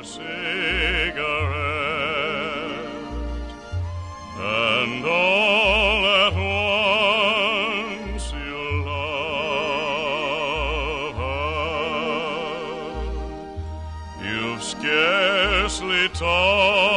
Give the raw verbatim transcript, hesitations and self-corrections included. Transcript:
cigarette, and all at once you love her. You've scarcely talked